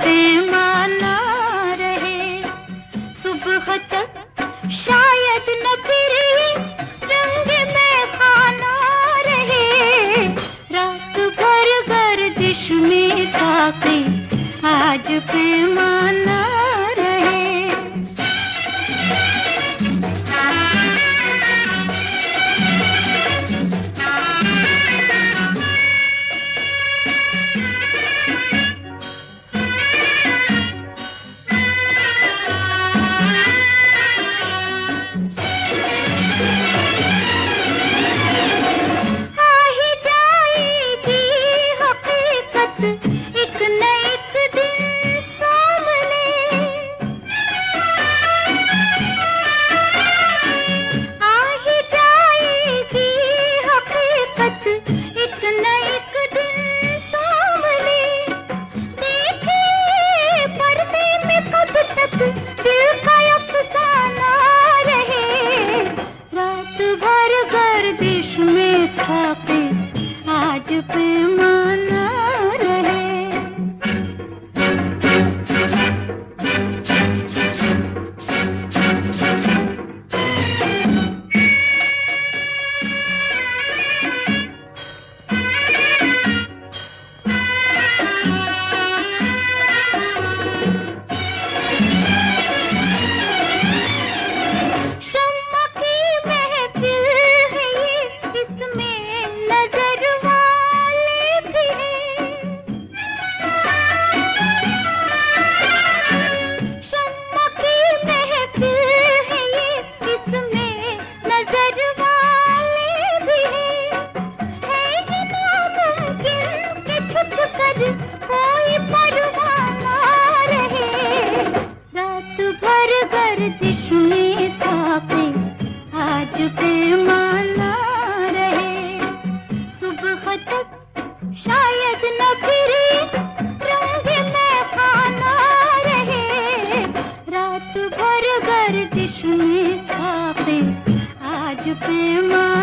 पैमाना रहे। सुबह तक शायद न फिरे रंग में खाना रहे। रात भर गर्दिश में साकी आज पैमाना रहे। गर्दिश में साकी आज पैमाना रहे। कोई परवाना रहे। रात भर गर्दिश में साकी आज पैमाना रहे। सुबह तक शायद न फिरे रंग में खाना रहे। रात भर गर्दिश में साकी आज पैमाना